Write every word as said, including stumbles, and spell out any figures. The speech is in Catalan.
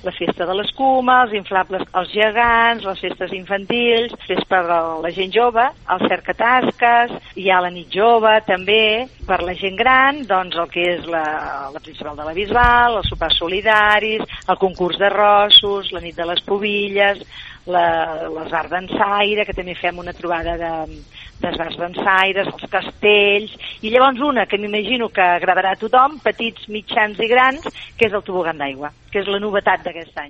la festa de l'escuma, els inflables, els gegants, les festes infantils, després per la gent jove, el cercatasques, hi ha la nit jove també, per la gent gran, doncs el que és la, la principal de la Bisbal, els sopars solidaris, el concurs d'arrossos, la nit de les pobilles, la, l'esbart dansaire, que també fem una trobada de d'esbarts dansaires, els castells, i llavors una que m'imagino que agradarà a tothom, petits, mitjans i grans, que és el tobogan d'aigua, que és la novetat d'aquest any.